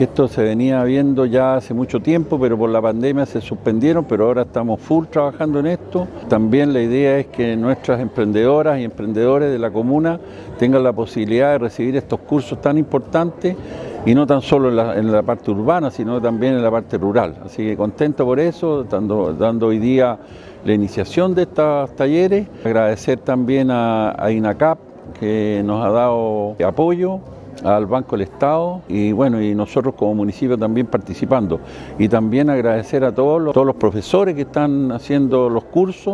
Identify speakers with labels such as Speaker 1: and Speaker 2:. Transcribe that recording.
Speaker 1: Esto se venía viendo ya hace mucho tiempo, pero por la pandemia se suspendieron, pero ahora estamos full trabajando en esto. También la idea es que nuestras emprendedoras y emprendedores de la comuna tengan la posibilidad de recibir estos cursos tan importantes y no tan solo en la parte urbana, sino también en la parte rural. Así que contento por eso, dando hoy día la iniciación de estos talleres. Agradecer también a INACAP, que nos ha dado apoyo, al Banco del Estado y bueno, y nosotros como municipio también participando. Y también agradecer a todos los profesores que están haciendo los cursos.